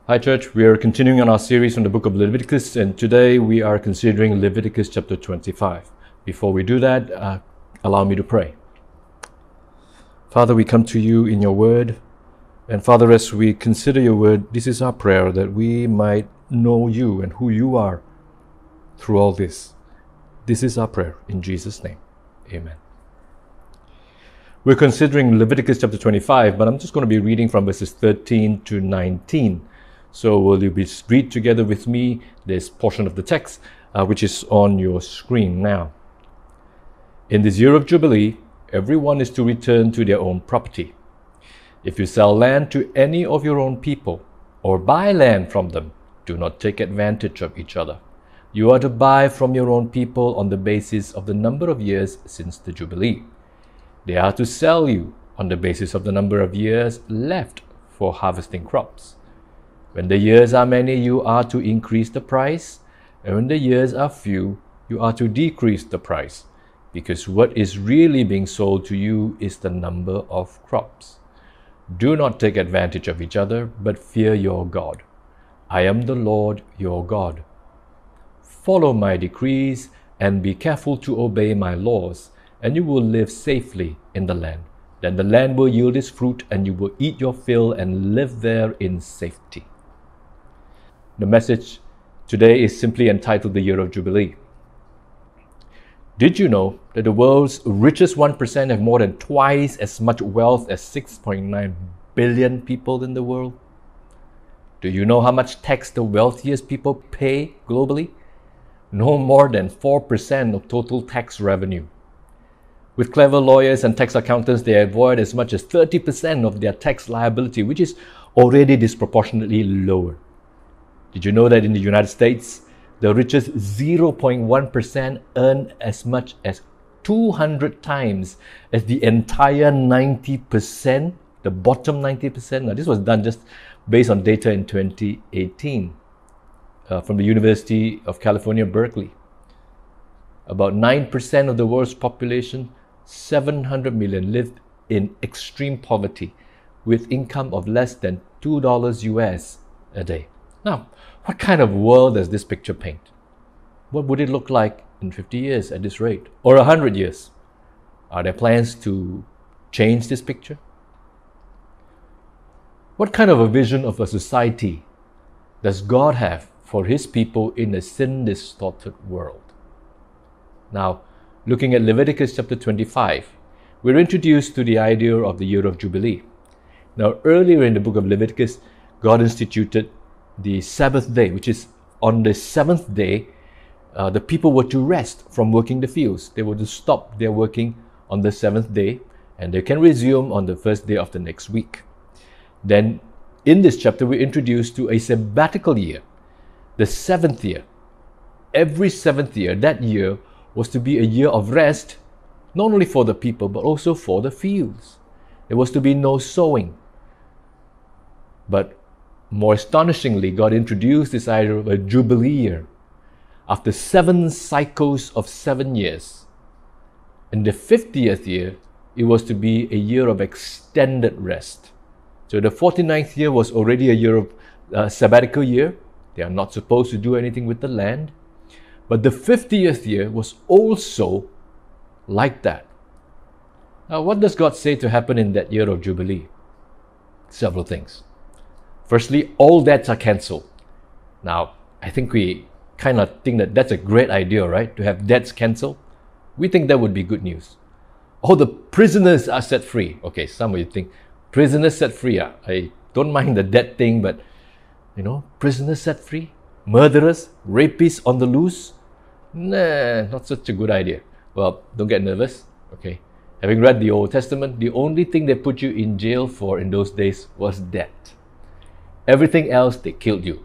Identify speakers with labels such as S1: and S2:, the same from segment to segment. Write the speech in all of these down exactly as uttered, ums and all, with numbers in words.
S1: Hi church, we are continuing on our series from the book of Leviticus, and today we are considering Leviticus chapter twenty-five. Before we do that, uh, allow me to pray. Father, we come to you in your word, and Father, as we consider your word, this is our prayer that we might know you and who you are through all this. This is our prayer in Jesus' name. Amen. We're considering Leviticus chapter twenty-five, but I'm just going to be reading from verses thirteen to nineteen. So will you be read together with me this portion of the text, uh, which is on your screen now. In this year of Jubilee, everyone is to return to their own property. If you sell land to any of your own people, or buy land from them, do not take advantage of each other. You are to buy from your own people on the basis of the number of years since the Jubilee. They are to sell you on the basis of the number of years left for harvesting crops. When the years are many, you are to increase the price, and when the years are few, you are to decrease the price, because what is really being sold to you is the number of crops. Do not take advantage of each other, but fear your God. I am the Lord your God. Follow my decrees and be careful to obey my laws, and you will live safely in the land. Then the land will yield its fruit, and you will eat your fill and live there in safety. The message today is simply entitled The Year of Jubilee. Did you know that the world's richest one percent have more than twice as much wealth as six point nine billion people in the world? Do you know how much tax the wealthiest people pay globally? No more than four percent of total tax revenue. With clever lawyers and tax accountants, they avoid as much as thirty percent of their tax liability, which is already disproportionately lower. Did you know that in the United States, the richest zero point one percent earn as much as two hundred times as the entire ninety percent, the bottom ninety percent? Now, this was done just based on data in twenty eighteen uh, from the University of California, Berkeley. About nine percent of the world's population, seven hundred million, live in extreme poverty with income of less than two dollars U S a day. Now, what kind of world does this picture paint? What would it look like in fifty years at this rate? Or one hundred years? Are there plans to change this picture? What kind of a vision of a society does God have for His people in a sin-distorted world? Now, looking at Leviticus chapter twenty-five, we're introduced to the idea of the year of Jubilee. Now, earlier in the book of Leviticus, God instituted the Sabbath day, which is on the seventh day, uh, the people were to rest from working the fields. They were to stop their working on the seventh day, and they can resume on the first day of the next week. Then, in this chapter, we're introduced to a sabbatical year, the seventh year. Every seventh year, that year was to be a year of rest, not only for the people, but also for the fields. There was to be no sowing. But more astonishingly, God introduced this idea of a Jubilee year. After seven cycles of seven years, in the fiftieth year, it was to be a year of extended rest. So the forty-ninth year was already a year of uh, sabbatical year. They are not supposed to do anything with the land. But the fiftieth year was also like that. Now, what does God say to happen in that year of Jubilee? Several things. Firstly, all debts are cancelled. Now, I think we kind of think that that's a great idea, right? To have debts cancelled. We think that would be good news. All the prisoners are set free. Okay, some of you think, prisoners set free. Ah, I don't mind the debt thing, but, you know, prisoners set free? Murderers, rapists on the loose? Nah, not such a good idea. Well, don't get nervous, okay? Having read the Old Testament, the only thing they put you in jail for in those days was debt. Everything else, they killed you.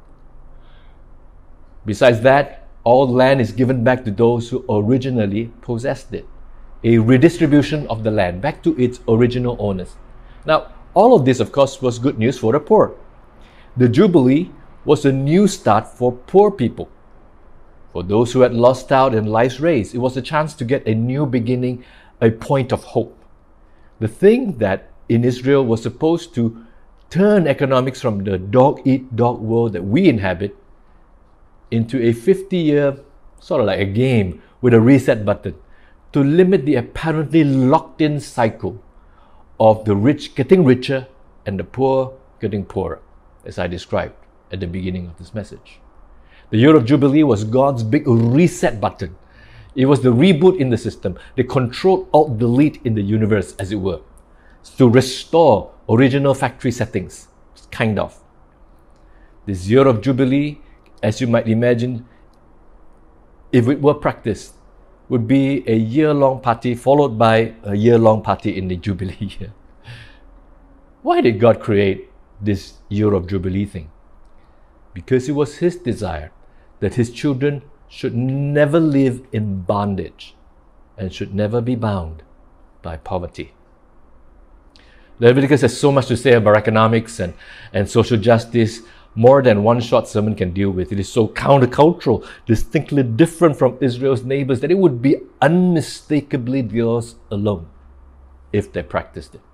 S1: Besides that, all land is given back to those who originally possessed it. A redistribution of the land back to its original owners. Now, all of this, of course, was good news for the poor. The Jubilee was a new start for poor people. For those who had lost out in life's race, it was a chance to get a new beginning, a point of hope. The thing that in Israel was supposed to turn economics from the dog-eat-dog world that we inhabit into a fifty-year, sort of like a game with a reset button, to limit the apparently locked-in cycle of the rich getting richer and the poor getting poorer, as I described at the beginning of this message. The year of Jubilee was God's big reset button. It was the reboot in the system, the control-alt-delete in the universe, as it were, to restore original factory settings, kind of. This year of Jubilee, as you might imagine, if it were practiced, would be a year-long party followed by a year-long party in the Jubilee year. Why did God create this year of Jubilee thing? Because it was His desire that His children should never live in bondage and should never be bound by poverty. Leviticus has so much to say about economics and, and social justice, more than one short sermon can deal with. It is so countercultural, distinctly different from Israel's neighbors, that it would be unmistakably theirs alone if they practiced it.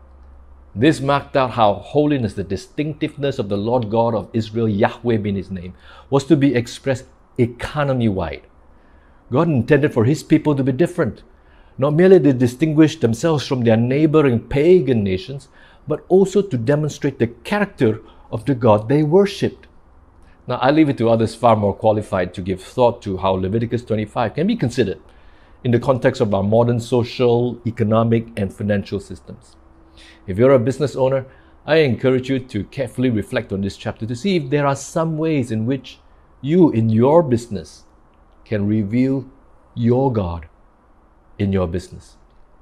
S1: This marked out how holiness, the distinctiveness of the Lord God of Israel, Yahweh being His name, was to be expressed economy-wide. God intended for His people to be different. Not merely to distinguish themselves from their neighboring pagan nations, but also to demonstrate the character of the God they worshipped. Now, I leave it to others far more qualified to give thought to how Leviticus twenty-five can be considered in the context of our modern social, economic, and financial systems. If you're a business owner, I encourage you to carefully reflect on this chapter to see if there are some ways in which you, in your business, can reveal your God in your business.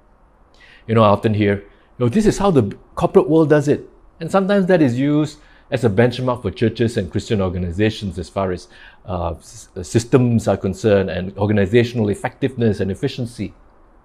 S1: You know, I often hear, you know, this is how the corporate world does it. And sometimes that is used as a benchmark for churches and Christian organizations as far as uh, systems are concerned and organizational effectiveness and efficiency.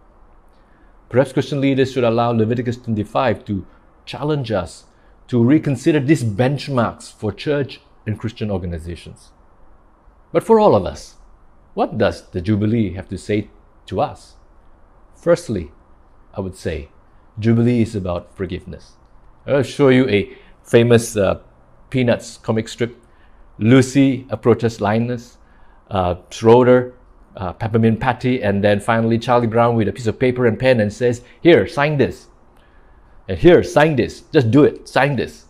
S1: Perhaps Christian leaders should allow Leviticus twenty-five to challenge us to reconsider these benchmarks for church and Christian organizations. But for all of us, what does the Jubilee have to say to us? Firstly, I would say, Jubilee is about forgiveness. I'll show you a famous uh, Peanuts comic strip. Lucy approaches Linus, uh, Schroeder, uh, Peppermint Patty, and then finally Charlie Brown with a piece of paper and pen and says, "Here, sign this. And here, sign this. Just do it. Sign this.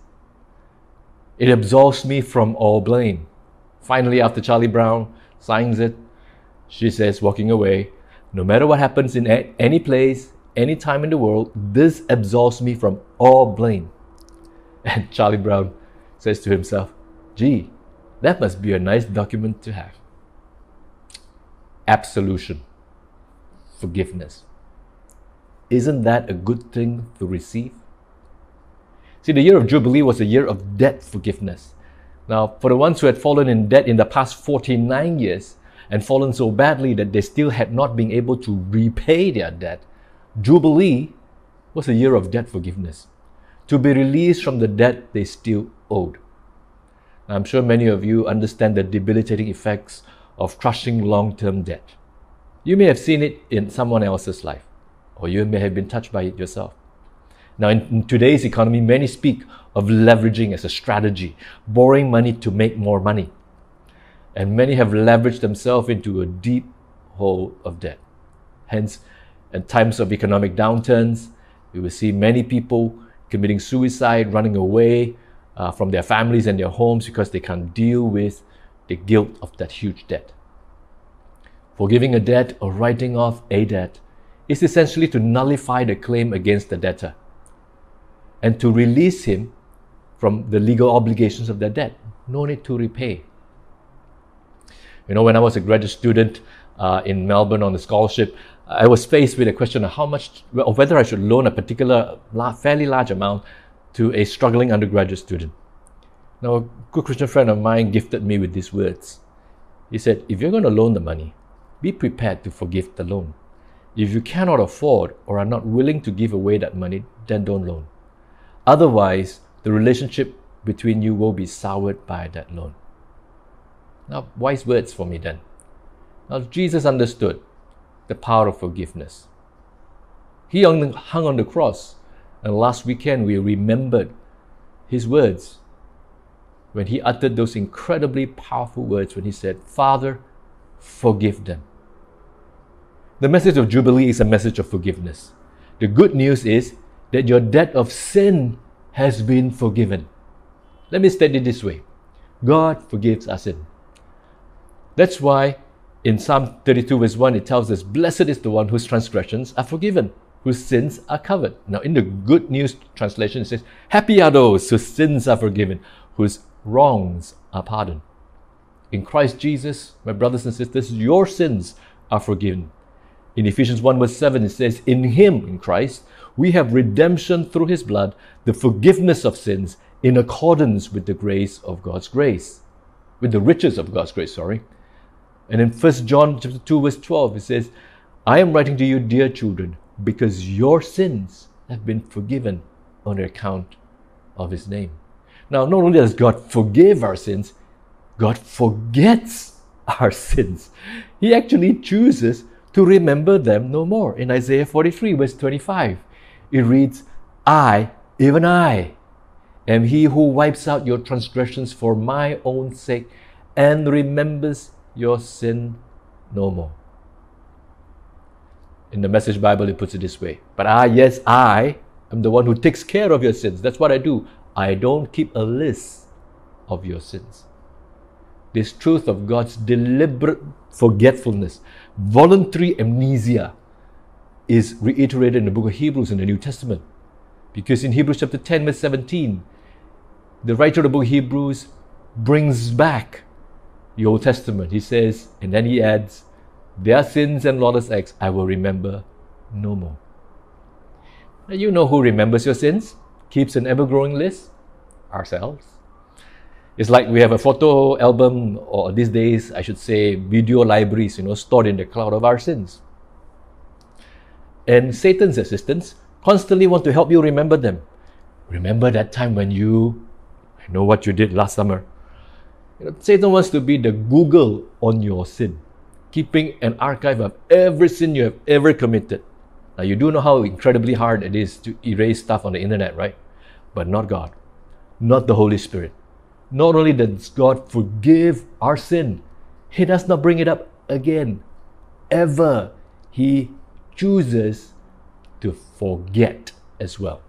S1: It absolves me from all blame." Finally, after Charlie Brown signs it, she says, walking away, "No matter what happens in a- any place, any time in the world, this absolves me from all blame." And Charlie Brown says to himself, "Gee, that must be a nice document to have." Absolution. Forgiveness. Isn't that a good thing to receive? See, the year of Jubilee was a year of debt forgiveness. Now, for the ones who had fallen in debt in the past forty-nine years and fallen so badly that they still had not been able to repay their debt, Jubilee was a year of debt forgiveness, to be released from the debt they still owed. Now, I'm sure many of you understand the debilitating effects of crushing long-term debt. You may have seen it in someone else's life, or you may have been touched by it yourself. Now, in, in today's economy, many speak of leveraging as a strategy, borrowing money to make more money. And many have leveraged themselves into a deep hole of debt. Hence, in times of economic downturns, we will see many people committing suicide, running away uh, from their families and their homes because they can't deal with the guilt of that huge debt. Forgiving a debt or writing off a debt is essentially to nullify the claim against the debtor and to release him from the legal obligations of the debt. No need to repay. You know, when I was a graduate student uh, in Melbourne on a scholarship, I was faced with a question of how much, or whether I should loan a particular fairly large amount to a struggling undergraduate student. Now, a good Christian friend of mine gifted me with these words. He said, "If you're going to loan the money, be prepared to forgive the loan. If you cannot afford or are not willing to give away that money, then don't loan. Otherwise, the relationship between you will be soured by that loan." Now, wise words for me then. Now, Jesus understood the power of forgiveness. He hung on the cross, and last weekend we remembered his words when he uttered those incredibly powerful words when he said, Father, forgive them. The message of Jubilee is a message of forgiveness. The good news is that your debt of sin has been forgiven. Let me state it this way. God forgives our sin. That's why in Psalm thirty-two verse one it tells us, blessed is the one whose transgressions are forgiven, whose sins are covered. Now in the Good News translation it says, happy are those whose sins are forgiven, whose wrongs are pardoned. In Christ Jesus, my brothers and sisters, your sins are forgiven. In Ephesians one verse seven it says, in Him, in Christ, we have redemption through His blood, the forgiveness of sins, in accordance with the grace of God's grace. With the riches of God's grace, sorry. And in First John chapter two verse twelve it says, I am writing to you, dear children, because your sins have been forgiven on account of His name. Now, not only does God forgive our sins, God forgets our sins. He actually chooses to remember them no more. In Isaiah forty-three verse twenty-five, it reads, I, even I, am He who wipes out your transgressions for my own sake and remembers your sin no more. In the Message Bible, it puts it this way, but I, yes, I am the one who takes care of your sins. That's what I do. I don't keep a list of your sins. This truth of God's deliberate forgetfulness, voluntary amnesia, is reiterated in the book of Hebrews in the New Testament. Because in Hebrews chapter ten verse seventeen, the writer of the book of Hebrews brings back the Old Testament. He says, and then he adds, their sins and lawless acts I will remember no more. Now you know who remembers your sins, keeps an ever-growing list? Ourselves. It's like we have a photo album, or these days I should say video libraries, you know, stored in the cloud of our sins. And Satan's assistants constantly want to help you remember them. Remember that time when you, I know what you did last summer. You know, Satan wants to be the Google on your sin, keeping an archive of every sin you have ever committed. Now you do know how incredibly hard it is to erase stuff on the internet, right? But not God, not the Holy Spirit. Not only does God forgive our sin, He does not bring it up again, ever. He chooses to forget as well.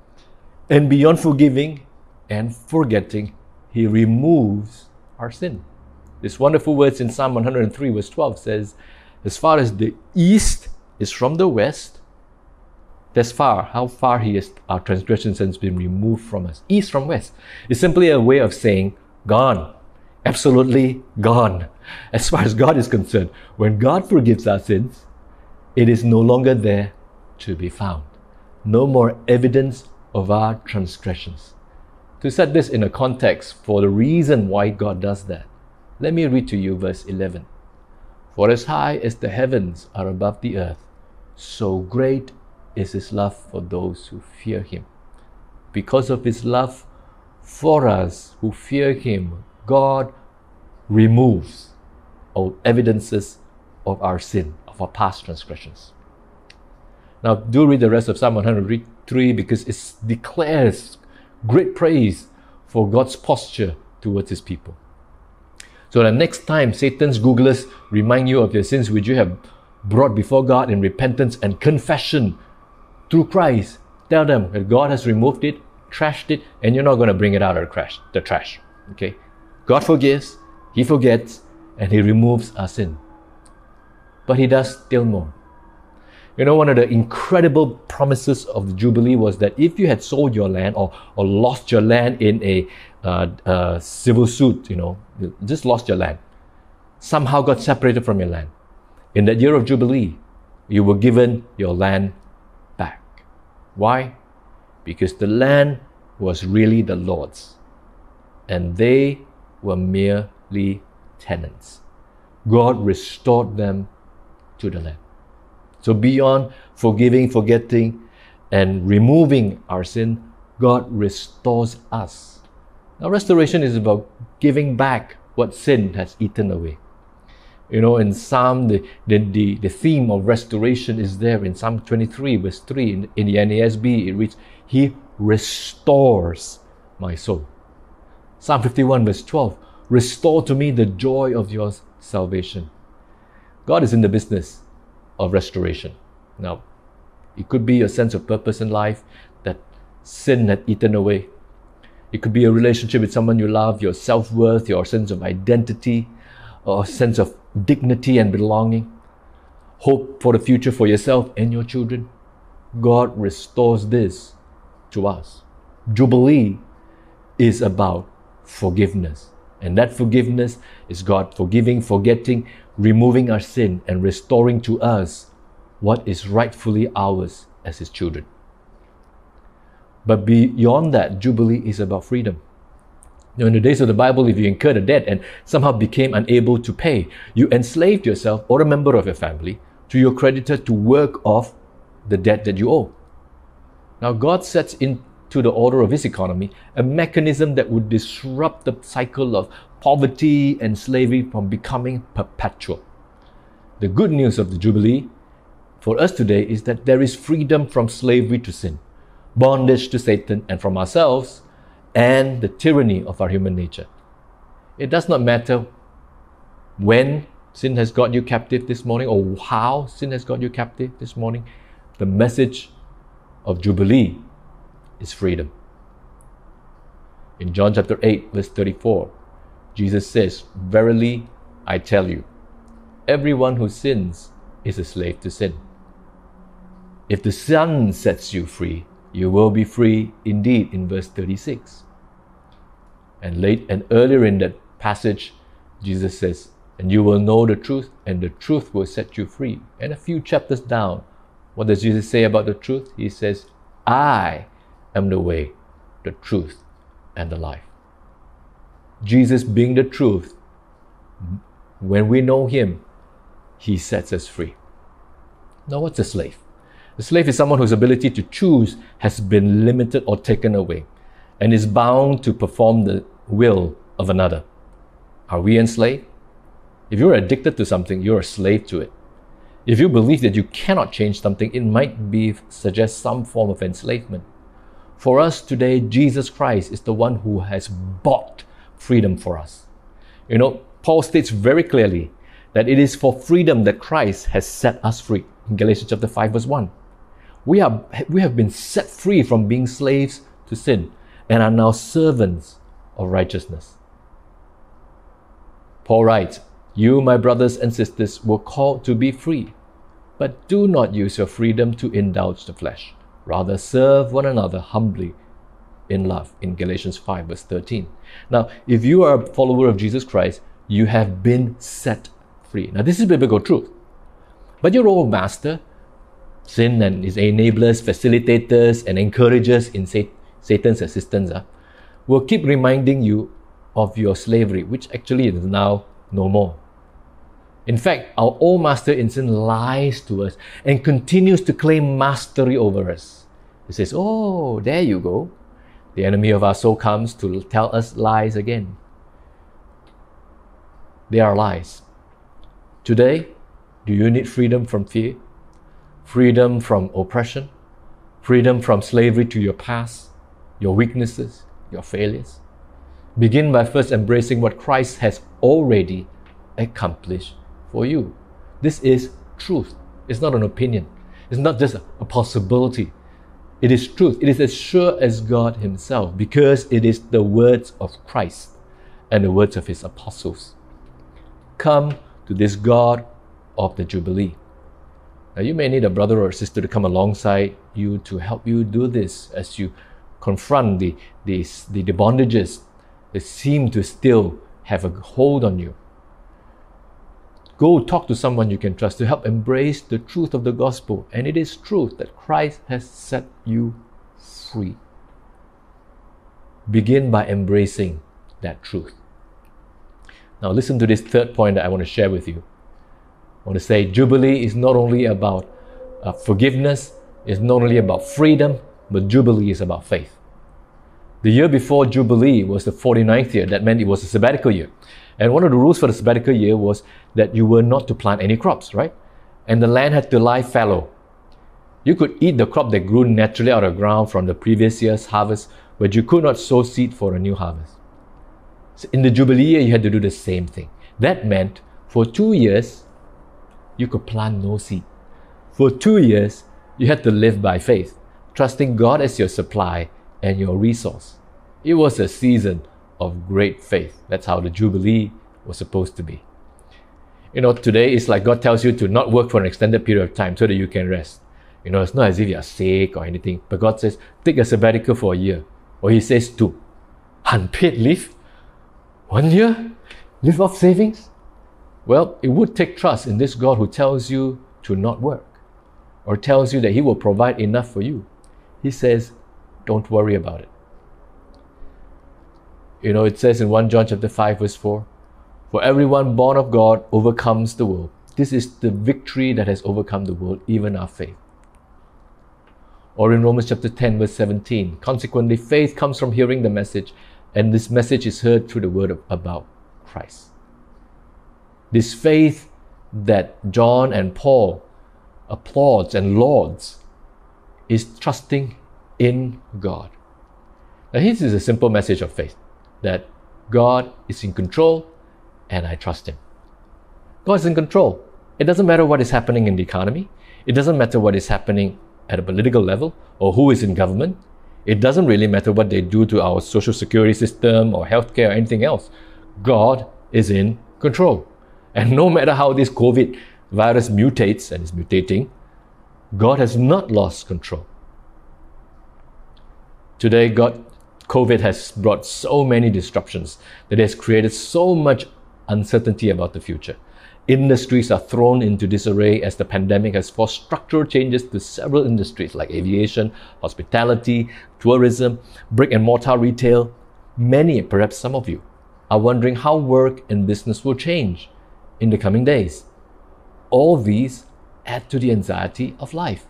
S1: And beyond forgiving and forgetting, He removes our sin. This wonderful words in Psalm one hundred three verse twelve says, as far as the east is from the west, that's far, how far He is, our transgressions has been removed from us. East from west is simply a way of saying gone, absolutely gone. As far as God is concerned, when God forgives our sins, it is no longer there to be found. No more evidence of our transgressions. To set this in a context for the reason why God does that, let me read to you verse eleven. For as high as the heavens are above the earth, so great is His love for those who fear Him. Because of His love for us who fear Him, God removes all evidences of our sin, of our past transgressions. Now do read the rest of Psalm one hundred three because it declares great praise for God's posture towards His people. So the next time Satan's Googlers remind you of your sins which you have brought before God in repentance and confession through Christ, tell them that God has removed it, trashed it, and you're not going to bring it out of the trash. The trash. Okay? God forgives, He forgets, and He removes our sin. But He does still more. You know, one of the incredible promises of the Jubilee was that if you had sold your land or, or lost your land in a uh, uh, civil suit, you know, you just lost your land, somehow got separated from your land, in that year of Jubilee, you were given your land back. Why? Because the land was really the Lord's, and they were merely tenants. God restored them to the land. So beyond forgiving, forgetting, and removing our sin, God restores us. Now restoration is about giving back what sin has eaten away. You know, in Psalm, the, the, the, the theme of restoration is there in Psalm twenty-three verse three. In, in the N A S B, it reads, He restores my soul. Psalm fifty-one verse twelve, restore to me the joy of your salvation. God is in the business of restoration. Now, it could be a sense of purpose in life that sin had eaten away. It could be a relationship with someone you love, your self-worth, your sense of identity, or a sense of dignity and belonging. Hope for the future for yourself and your children. God restores this to us. Jubilee is about forgiveness. And that forgiveness is God forgiving, forgetting, removing our sin and restoring to us what is rightfully ours as His children. But beyond that, Jubilee is about freedom. You know, in the days of the Bible, if you incurred a debt and somehow became unable to pay, you enslaved yourself or a member of your family to your creditor to work off the debt that you owe. Now, God sets into the order of His economy a mechanism that would disrupt the cycle of poverty and slavery from becoming perpetual. The good news of the Jubilee for us today is that there is freedom from slavery to sin, bondage to Satan and from ourselves, and the tyranny of our human nature. It does not matter when sin has got you captive this morning or how sin has got you captive this morning. The message of Jubilee is freedom. In John chapter eight, verse thirty-four, Jesus says, verily I tell you, everyone who sins is a slave to sin. If the Son sets you free, you will be free indeed, in verse thirty-six. And late and earlier in that passage, Jesus says, and you will know the truth, and the truth will set you free. And a few chapters down, what does Jesus say about the truth? He says, I am the way, the truth, and the life. Jesus being the truth, when we know Him, He sets us free. Now, what's a slave? A slave is someone whose ability to choose has been limited or taken away and is bound to perform the will of another. Are we enslaved? If you're addicted to something, you're a slave to it. If you believe that you cannot change something, it might be suggest some form of enslavement. For us today, Jesus Christ is the one who has bought freedom for us. You know, Paul states very clearly that it is for freedom that Christ has set us free. In Galatians chapter five, verse one. We are we have been set free from being slaves to sin and are now servants of righteousness. Paul writes, you, my brothers and sisters, were called to be free, but do not use your freedom to indulge the flesh. Rather, serve one another humbly in love, in Galatians five, verse thirteen. Now, if you are a follower of Jesus Christ, you have been set free. Now, this is biblical truth. But your old master, sin and his enablers, facilitators, and encouragers in Satan's assistance uh, will keep reminding you of your slavery, which actually is now no more. In fact, our old master in sin lies to us and continues to claim mastery over us. He says, oh, there you go. The enemy of our soul comes to tell us lies again. They are lies. Today, do you need freedom from fear? Freedom from oppression? Freedom from slavery to your past, your weaknesses, your failures? Begin by first embracing what Christ has already accomplished for you. This is truth. It's not an opinion. It's not just a possibility. It is truth. It is as sure as God Himself, because it is the words of Christ and the words of His apostles. Come to this God of the Jubilee. Now, you may need a brother or a sister to come alongside you to help you do this as you confront the, the, the, the bondages that seem to still have a hold on you. Go talk to someone you can trust to help embrace the truth of the gospel. And it is truth that Christ has set you free. Begin by embracing that truth. Now listen to this third point that I want to share with you. I want to say Jubilee is not only about uh, forgiveness, it's not only about freedom, but Jubilee is about faith. The year before Jubilee was the forty-ninth year. That meant it was a sabbatical year. And one of the rules for the sabbatical year was that you were not to plant any crops, right? And the land had to lie fallow. You could eat the crop that grew naturally out of the ground from the previous year's harvest, but you could not sow seed for a new harvest. So in the Jubilee year, you had to do the same thing. That meant for two years, you could plant no seed. For two years, you had to live by faith, trusting God as your supply and your resource. It was a season of great faith. That's how the Jubilee was supposed to be. You know, today it's like God tells you to not work for an extended period of time so that you can rest. You know, it's not as if you're sick or anything, but God says, take a sabbatical for a year. Or He says two. Unpaid leave? One year? Live off savings? Well, it would take trust in this God who tells you to not work, or tells you that He will provide enough for you. He says, don't worry about it. You know, it says in First John chapter five, verse four, for everyone born of God overcomes the world. This is the victory that has overcome the world, even our faith. Or in Romans chapter ten, verse seventeen, consequently, faith comes from hearing the message, and this message is heard through the word of, about Christ. This faith that John and Paul applauds and lauds is trusting in God. Now, this is a simple message of faith, that God is in control and I trust Him. God is in control. It doesn't matter what is happening in the economy. It doesn't matter what is happening at a political level or who is in government. It doesn't really matter what they do to our social security system or healthcare or anything else. God is in control. And no matter how this COVID virus mutates and is mutating, God has not lost control. Today, God, COVID has brought so many disruptions that it has created so much uncertainty about the future. Industries are thrown into disarray as the pandemic has forced structural changes to several industries like aviation, hospitality, tourism, brick and mortar retail. Many, perhaps some of you, are wondering how work and business will change in the coming days. All these add to the anxiety of life.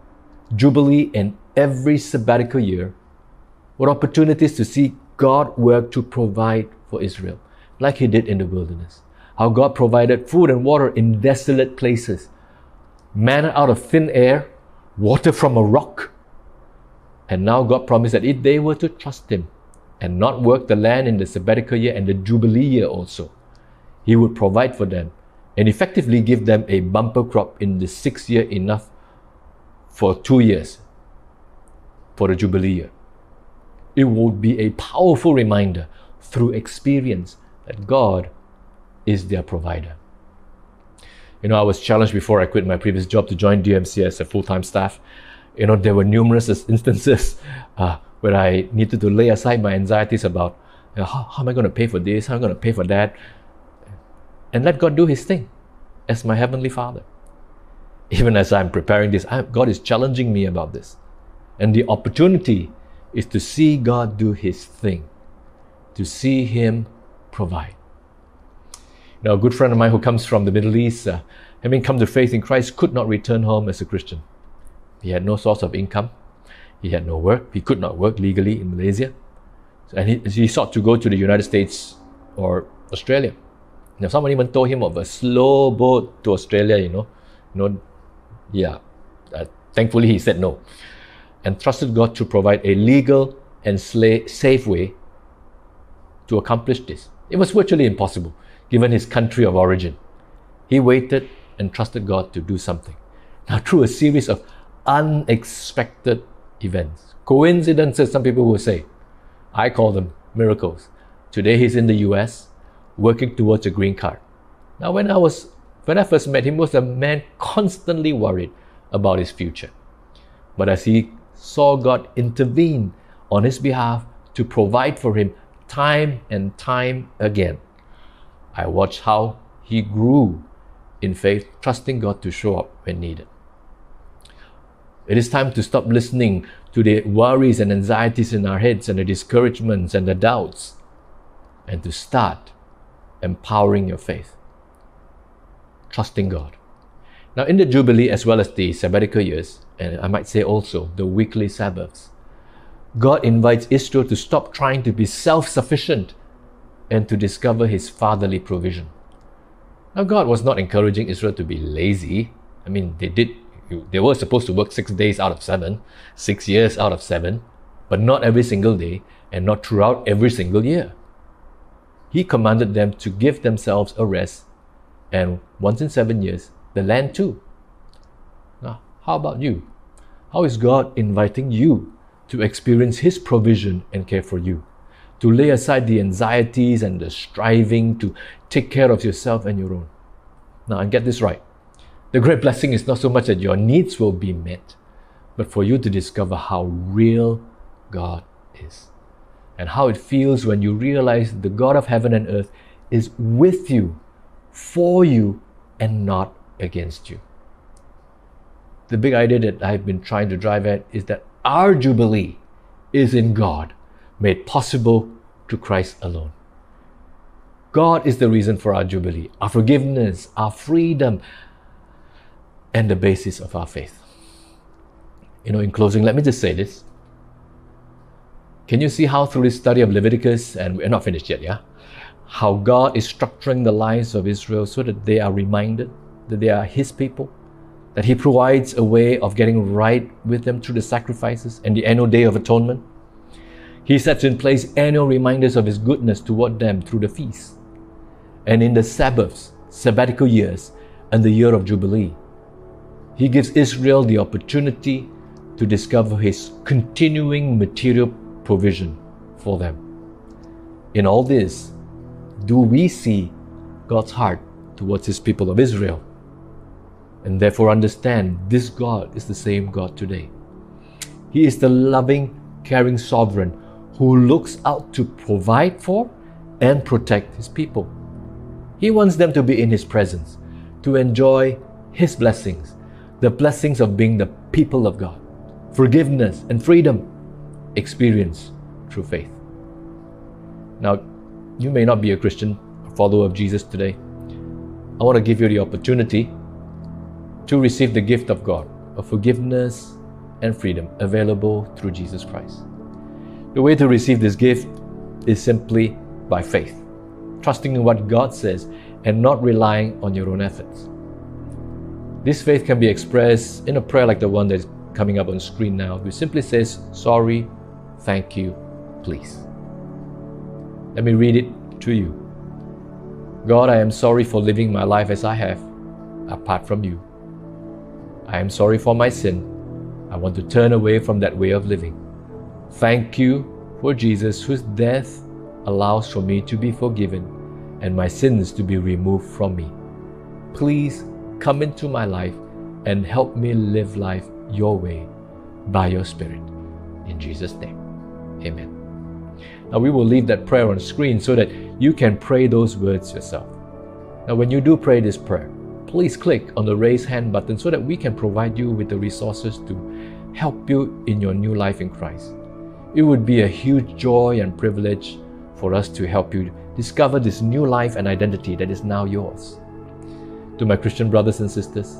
S1: Jubilee and every sabbatical year were opportunities to see God work to provide for Israel, like He did in the wilderness. How God provided food and water in desolate places, manna out of thin air, water from a rock. And now God promised that if they were to trust Him and not work the land in the sabbatical year and the Jubilee year also, He would provide for them and effectively give them a bumper crop in the sixth year, enough for two years for the Jubilee year. It would be a powerful reminder through experience that God is their provider. You know, I was challenged before I quit my previous job to join D M C as a full-time staff. You know, there were numerous instances uh, where I needed to lay aside my anxieties about, you know, how, how am I going to pay for this? How am I going to pay for that? And let God do His thing as my Heavenly Father. Even as I'm preparing this, I, God is challenging me about this. And the opportunity is to see God do His thing, to see Him provide. Now, a good friend of mine who comes from the Middle East, uh, having come to faith in Christ, could not return home as a Christian. He had no source of income. He had no work. He could not work legally in Malaysia. And he, he sought to go to the United States or Australia. Now, someone even told him of a slow boat to Australia, you know. You know, yeah. Uh, thankfully, he said no. And trusted God to provide a legal and safe way to accomplish this. It was virtually impossible, given his country of origin. He waited and trusted God to do something. Now, through a series of unexpected events, coincidences, some people will say, I call them miracles. Today, he's in the U S, working towards a green card. Now, when I was, when I first met him, he was a man constantly worried about his future. But as he saw God intervene on his behalf to provide for him time and time again, I watched how he grew in faith, trusting God to show up when needed. It is time to stop listening to the worries and anxieties in our heads and the discouragements and the doubts, and to start empowering your faith, trusting God. Now, in the Jubilee as well as the sabbatical years, and I might say also the weekly Sabbaths, God invites Israel to stop trying to be self-sufficient and to discover His fatherly provision. Now, God was not encouraging Israel to be lazy. I mean, they did, they were supposed to work six days out of seven, six years out of seven. but not every single day and not throughout every single year. He commanded them to give themselves a rest, and once in seven years, the land too. Now, how about you? How is God inviting you to experience His provision and care for you? To lay aside the anxieties and the striving to take care of yourself and your own. Now, and get this right. The great blessing is not so much that your needs will be met, but for you to discover how real God is and how it feels when you realize the God of heaven and earth is with you, for you, and not against you. The big idea that I've been trying to drive at is that our Jubilee is in God, made possible through Christ alone. God is the reason for our Jubilee, our forgiveness, our freedom, and the basis of our faith. You know, in closing, let me just say this. Can you see how through this study of Leviticus, and we're not finished yet, yeah? How God is structuring the lives of Israel so that they are reminded that they are His people, that He provides a way of getting right with them through the sacrifices and the annual Day of Atonement. He sets in place annual reminders of His goodness toward them through the feasts. And in the Sabbaths, sabbatical years, and the year of Jubilee, He gives Israel the opportunity to discover His continuing material provision for them. In all this, do we see God's heart towards His people of Israel? And therefore understand this God is the same God today. He is the loving, caring sovereign who looks out to provide for and protect His people. He wants them to be in His presence, to enjoy His blessings, the blessings of being the people of God, forgiveness and freedom experienced through faith. Now, you may not be a Christian, a follower of Jesus today. I want to give you the opportunity to receive the gift of God, of forgiveness and freedom available through Jesus Christ. The way to receive this gift is simply by faith, trusting in what God says and not relying on your own efforts. This faith can be expressed in a prayer like the one that's coming up on screen now, which simply says, sorry, thank you, please. Let me read it to you. God, I am sorry for living my life as I have, apart from you. I am sorry for my sin. I want to turn away from that way of living. Thank you for Jesus, whose death allows for me to be forgiven and my sins to be removed from me. Please come into my life and help me live life your way by your Spirit. In Jesus' name, amen. Now we will leave that prayer on screen so that you can pray those words yourself. Now when you do pray this prayer, please click on the raise hand button so that we can provide you with the resources to help you in your new life in Christ. It would be a huge joy and privilege for us to help you discover this new life and identity that is now yours. To my Christian brothers and sisters,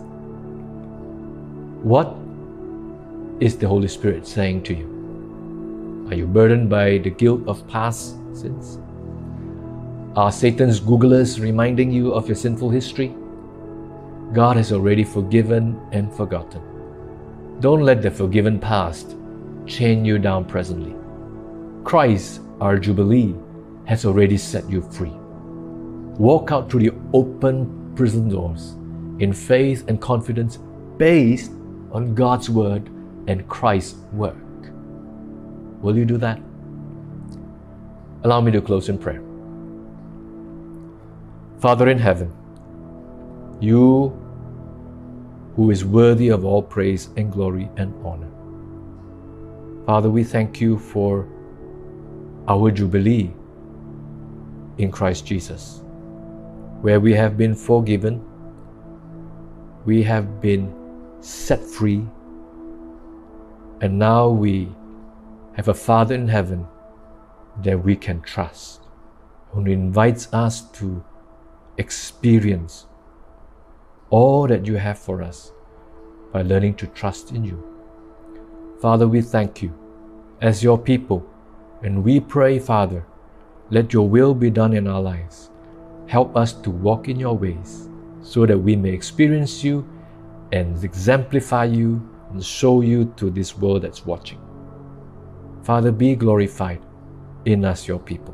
S1: what is the Holy Spirit saying to you? Are you burdened by the guilt of past sins? Are Satan's Googlers reminding you of your sinful history? God has already forgiven and forgotten. Don't let the forgiven past chain you down presently. Christ, our Jubilee, has already set you free. Walk out through the open prison doors in faith and confidence based on God's Word and Christ's work. Will you do that? Allow me to close in prayer. Father in heaven, you who is worthy of all praise and glory and honor. Father, we thank you for our Jubilee in Christ Jesus, where we have been forgiven, we have been set free, and now we have a Father in heaven that we can trust, who invites us to experience all that you have for us by learning to trust in you. Father, we thank you as your people, and we pray, Father, let your will be done in our lives. Help us to walk in your ways so that we may experience you and exemplify you and show you to this world that's watching. Father, be glorified in us, your people.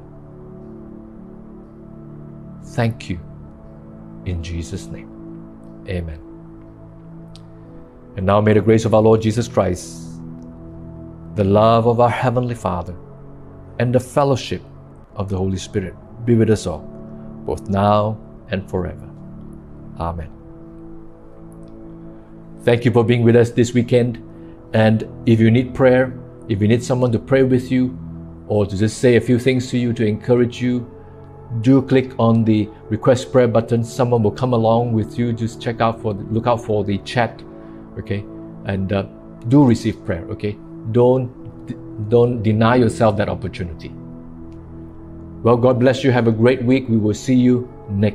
S1: Thank you. In Jesus' name, amen. And now may the grace of our Lord Jesus Christ, the love of our Heavenly Father, and the fellowship of the Holy Spirit be with us all, both now and forever. Amen. Thank you for being with us this weekend. And if you need prayer, if you need someone to pray with you, or to just say a few things to you to encourage you, do click on the request prayer button. Someone will come along with you. Just check out for, look out for the chat, okay? And uh, do receive prayer, okay? Don't, don't deny yourself that opportunity. Well, God bless you. Have a great week. We will see you next